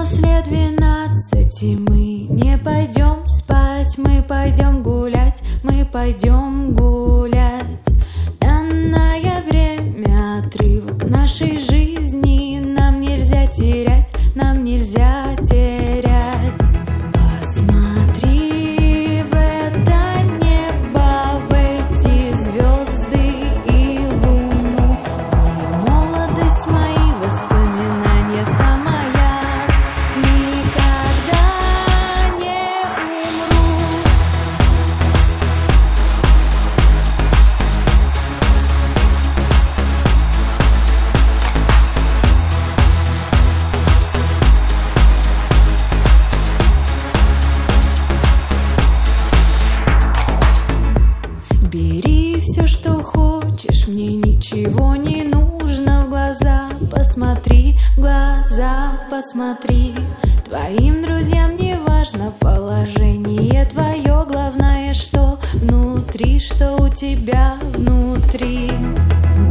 После 12 мы не пойдем спать, мы пойдем гулять, мы пойдем гулять. Данное время отрывок нашей жизни нам нельзя терять, нам нельзя терять. Посмотри в это небо, в эти звезды и луну. Моя молодость, мои воспоминания, сама я никогда не умру. Бери все, что хочешь, мне ничего не нужно. В глаза посмотри, в глаза посмотри. Твоим друзьям не важно положение твое, главное, что внутри, что у тебя внутри.